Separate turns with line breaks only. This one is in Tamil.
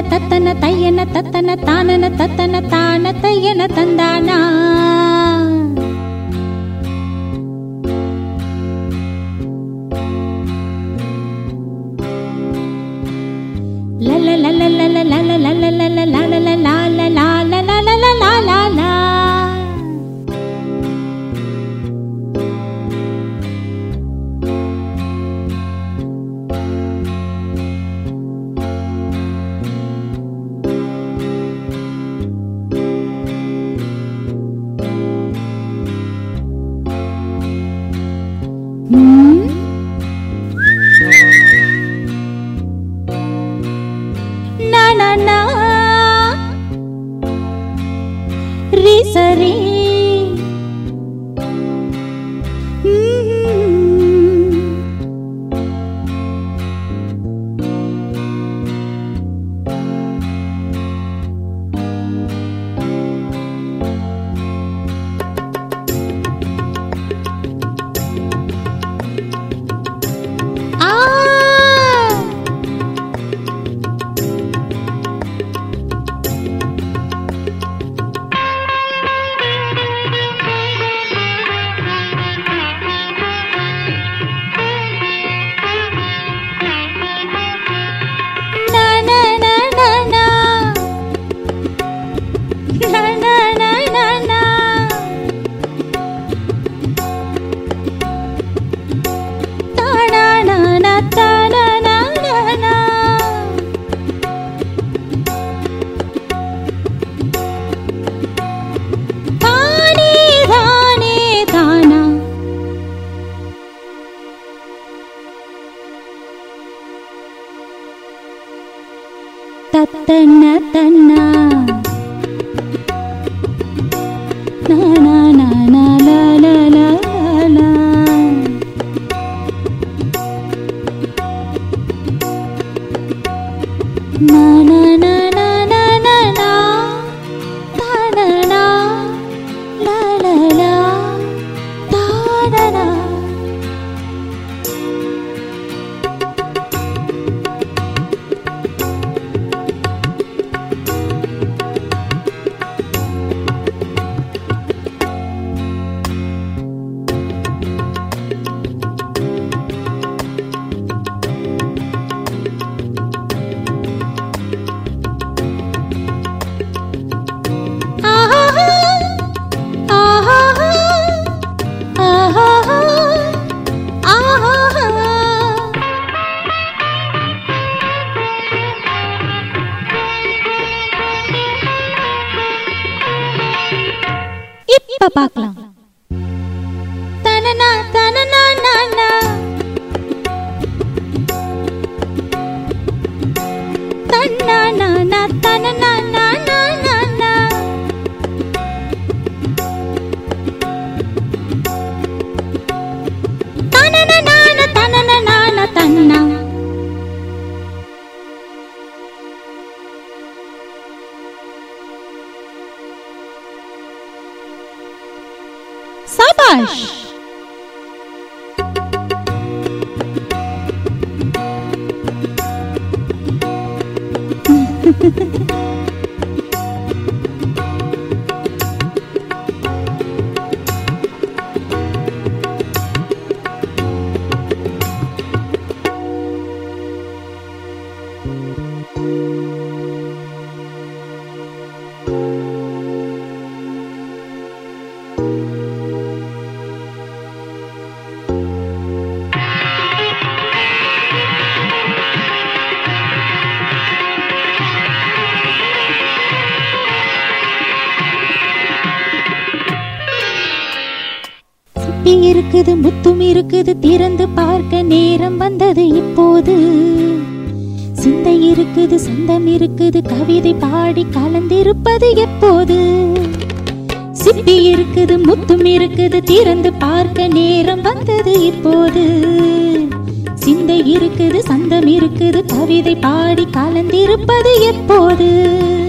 தத்தன தையன தத்தன தானன தத்தன தான தையன தந்தானா சரி தத்தன தன்னா பார்க்கலாம். தனனா தனனா நானா தன்னா நானா தனனா நானா நானா தனனா நானா தனனா நானா தன்னா शाबाश இருக்குது முத்தும் இருக்குது திறந்து பார்க்க நேரம் வந்தது இப்போது சிந்தை இருக்குது சந்தம் இருக்குது கவிதை பாடி கலந்திருப்பது எப்போது சிப்பி இருக்குது முத்தும் இருக்குது திறந்து பார்க்க நேரம் வந்தது இப்போது சிந்தை இருக்குது சந்தம் இருக்குது கவிதை பாடி கலந்திருப்பது எப்போது